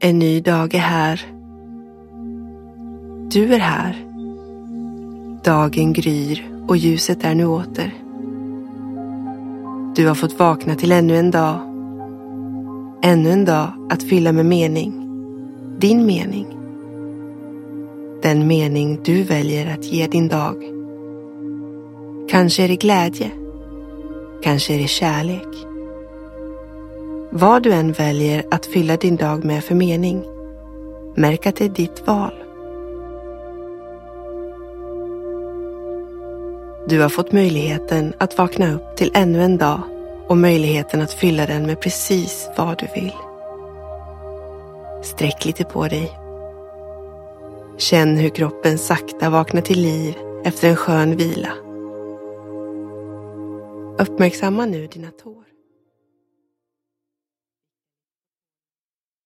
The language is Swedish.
En ny dag är här. Du är här. Dagen gryr och ljuset är nu åter. Du har fått vakna till ännu en dag. Ännu en dag att fylla med mening. Din mening. Den mening du väljer att ge din dag. Kanske är det glädje. Kanske är det kärlek. Vad du än väljer att fylla din dag med för mening, märk att det är ditt val. Du har fått möjligheten att vakna upp till ännu en dag och möjligheten att fylla den med precis vad du vill. Sträck lite på dig. Känn hur kroppen sakta vaknar till liv efter en skön vila. Uppmärksamma nu dina tår.